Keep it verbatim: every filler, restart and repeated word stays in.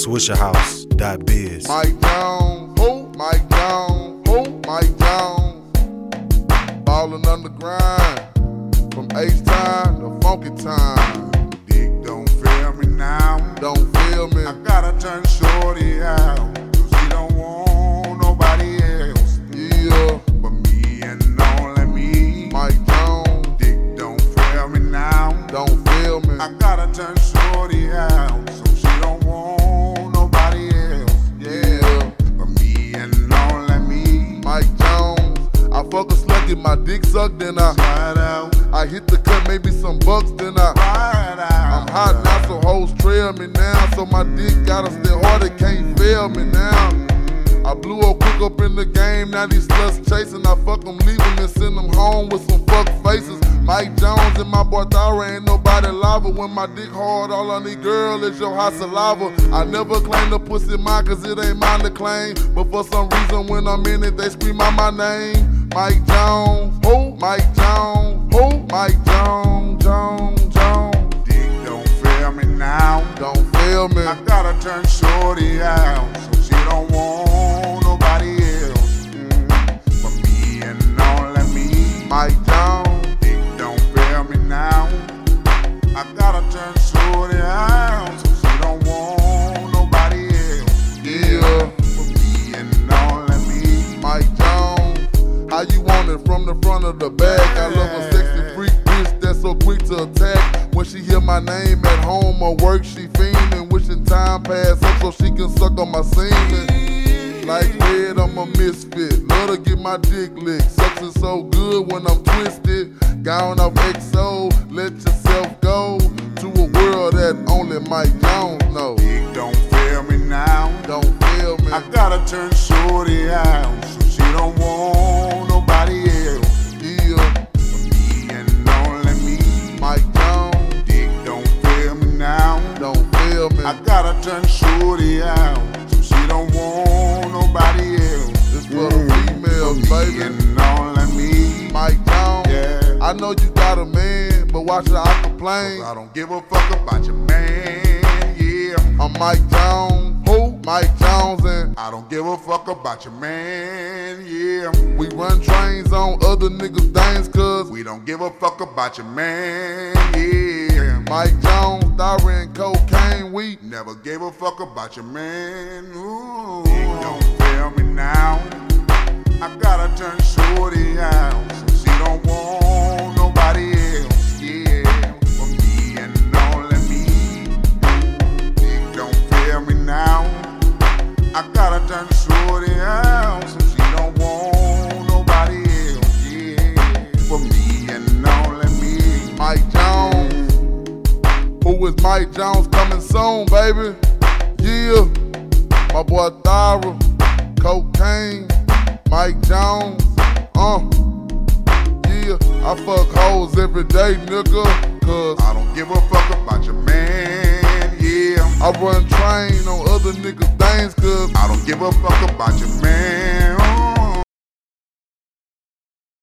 Swishahouse dot biz. Mike Jones, who? Mike Jones, who? Mike Jones. Ballin' underground, from H-Time to Funky Time. Dick don't feel me now. Don't feel me. I gotta turn shorty out, cause she don't want nobody else. Yeah, But me and only me. Mike Jones, Dick don't feel me now. don't feel me. I gotta turn shorty out, so she don't want nobody else. Yeah, But me and only me. Mike Jones. I fuck a slut, get my dick sucked, then I Ride out, I hit the cut, maybe some bucks, then I ride out. I'm hot now, so hoes trail me now. So my dick gotta stay hard, it can't fail me now. I blew up quick up in the game, now these sluts chasing. I fuck them, leave them and send them home with some fuck faces. Mike Jones and my boy Thara, ain't nobody lava. When my dick hard, all I need, girl, is your hot saliva. I never claim the pussy mine, cause it ain't mine to claim. But for some reason, when I'm in it, they scream out my name. Mike Jones, who? Mike Jones, who? Mike Jones, Jones, Jones. Dick don't feel me now. Don't feel me. I gotta turn shorty out, so she don't want nobody else. Mm. But me and only me. Mike Jones, Dick don't feel me now. I gotta turn shorty out, so she don't want nobody else. yeah. But me and only me. Mike Jones, how you want it from the front of the back? I love a sexy freak bitch that's so quick to attack. When she hear my name at home or work, she fiendin', wishing time pass up so she can suck on my semen. Like red, I'm a misfit. Love to get my dick licked. Sucks it so good when I'm twisted. Gone off X O, let yourself go to a world that only Mike Jones know. Dick don't feel me now. Don't feel me. I gotta turn shorty out, so she don't want nobody else. Yeah, But me and only me. Mike Jones, Dick don't feel me now. don't feel me. I gotta turn shorty out, so she don't want nobody else. It's for the females, But me baby. and only me. Mike Jones, Yeah. I know you got a man, but why should I complain? I don't give a fuck about your man, yeah. I'm Mike Jones, who? Mike Jones, and I don't give a fuck about your man, yeah. we run trains on other niggas' things, cause We don't give a fuck about your man, yeah. Mike Jones, Thara and cocaine, we Never gave a fuck about your man. Ooh, Dick don't feel me now. I gotta turn shorty out, so she don't want nobody else. Yeah, for me and only me. Dick don't feel me now. I gotta turn shorty out, so she don't want nobody else. Yeah, for me and only me. Mike Jones. Who is Mike Jones coming soon, baby? Yeah, my boy Thara, cocaine, Mike Jones, uh, yeah, I fuck hoes every day, nigga, cause I don't give a fuck about your man, yeah. I run train on other niggas' things, cause I don't give a fuck about your man.